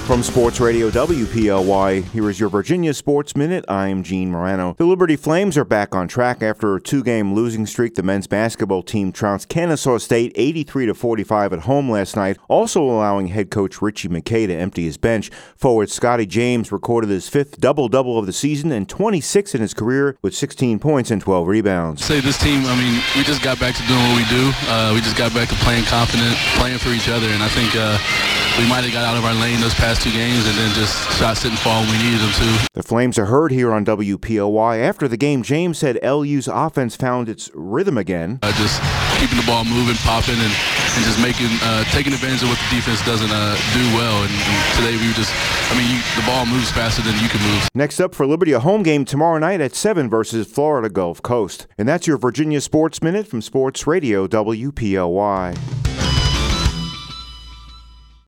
From Sports Radio WPLY, here is your Virginia Sports Minute. I'm Gene Morano. The Liberty Flames are back on track after a two-game losing streak. The men's basketball team trounced Kennesaw State 83-45 at home last night, also allowing head coach Richie McKay to empty his bench. Forward Scotty James recorded his fifth double-double of the season and 26 in his career with 16 points and 12 rebounds. Say this team, we just got back to doing what we do. We just got back to playing confident, playing for each other, and I think we might have got out of our lane those past two games and then just shot, sit, and fall when we needed them to. The Flames are heard here on WPLY. After the game, James said LU's offense found its rhythm again. Just keeping the ball moving, popping, and just taking advantage of what the defense doesn't do well. And today the ball moves faster than you can move. Next up for Liberty, a home game tomorrow night at 7 versus Florida Gulf Coast. And that's your Virginia Sports Minute from Sports Radio WPLY.